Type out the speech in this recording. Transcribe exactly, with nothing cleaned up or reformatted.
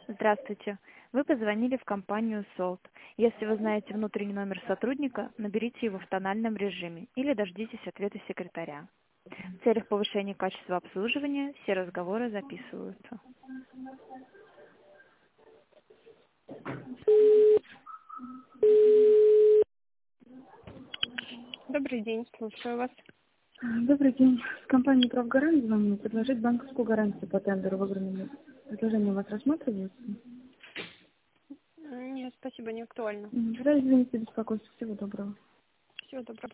Здравствуйте. Вы позвонили в компанию Salt. Если вы знаете внутренний номер сотрудника, наберите его в тональном режиме или дождитесь ответа секретаря. В целях повышения качества обслуживания все разговоры записываются. Добрый день, слушаю вас. Добрый день. С компании «Правгарант» звоню. Предложить банковскую гарантию по тендеру выигранному. Предложение у вас рассматривается? Нет, спасибо, не актуально. М, Тогда извините беспокойство. Всего доброго. Всего доброго.